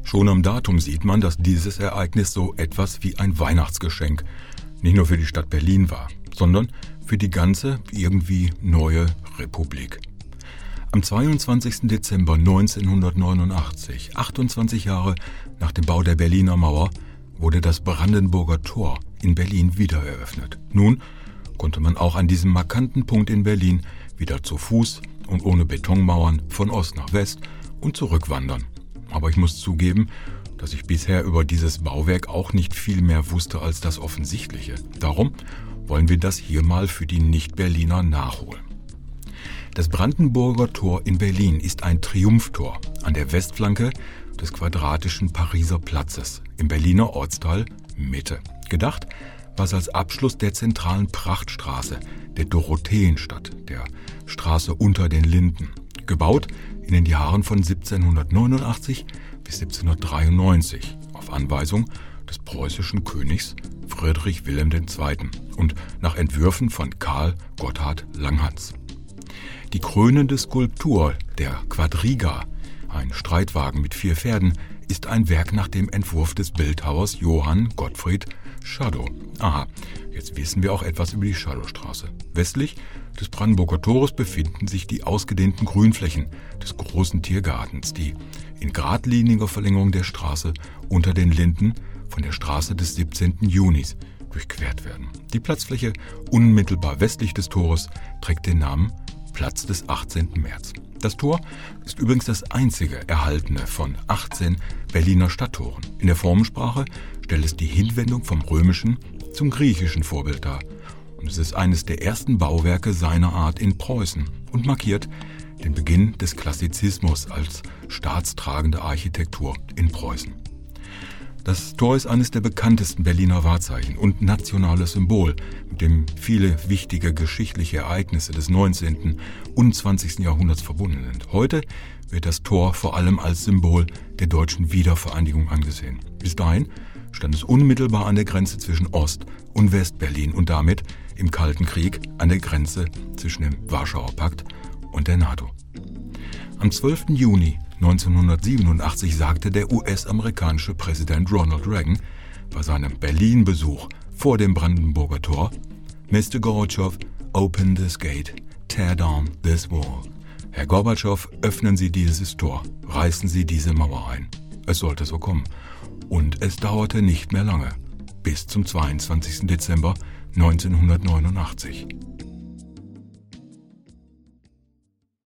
Schon am Datum sieht man, dass dieses Ereignis so etwas wie ein Weihnachtsgeschenk nicht nur für die Stadt Berlin war, sondern für die ganze irgendwie neue Republik. Am 22. Dezember 1989, 28 Jahre nach dem Bau der Berliner Mauer, wurde das Brandenburger Tor in Berlin wiedereröffnet. Nun konnte man auch an diesem markanten Punkt in Berlin wieder zu Fuß und ohne Betonmauern von Ost nach West und zurückwandern. Aber ich muss zugeben, dass ich bisher über dieses Bauwerk auch nicht viel mehr wusste als das Offensichtliche. Darum wollen wir das hier mal für die Nicht-Berliner nachholen. Das Brandenburger Tor in Berlin ist ein Triumphtor an der Westflanke des quadratischen Pariser Platzes im Berliner Ortsteil Mitte. Gedacht war es als Abschluss der zentralen Prachtstraße, der Dorotheenstadt, der Straße unter den Linden. Gebaut in den Jahren von 1789 bis 1793 auf Anweisung des preußischen Königs Friedrich Wilhelm II. Und nach Entwürfen von Karl Gotthard Langhans. Die krönende Skulptur, der Quadriga, ein Streitwagen mit 4 Pferden, ist ein Werk nach dem Entwurf des Bildhauers Johann Gottfried Schadow. Aha, jetzt wissen wir auch etwas über die Schadowstraße. Westlich des Brandenburger Tores befinden sich die ausgedehnten Grünflächen des großen Tiergartens, die in geradliniger Verlängerung der Straße unter den Linden von der Straße des 17. Junis durchquert werden. Die Platzfläche unmittelbar westlich des Tores trägt den Namen Platz des 18. März. Das Tor ist übrigens das einzige erhaltene von 18 Berliner Stadttoren. In der Formensprache stellt es die Hinwendung vom römischen zum griechischen Vorbild dar. Und es ist eines der ersten Bauwerke seiner Art in Preußen und markiert den Beginn des Klassizismus als staatstragende Architektur in Preußen. Das Tor ist eines der bekanntesten Berliner Wahrzeichen und nationales Symbol, mit dem viele wichtige geschichtliche Ereignisse des 19. und 20. Jahrhunderts verbunden sind. Heute wird das Tor vor allem als Symbol der deutschen Wiedervereinigung angesehen. Bis dahin stand es unmittelbar an der Grenze zwischen Ost- und West-Berlin und damit im Kalten Krieg an der Grenze zwischen dem Warschauer Pakt und der NATO. Am 12. Juni 1987 sagte der US-amerikanische Präsident Ronald Reagan bei seinem Berlin-Besuch vor dem Brandenburger Tor: Mr. Gorbatschow, open this gate, tear down this wall. Herr Gorbatschow, öffnen Sie dieses Tor, reißen Sie diese Mauer ein. Es sollte so kommen. Und es dauerte nicht mehr lange, bis zum 22. Dezember 1989.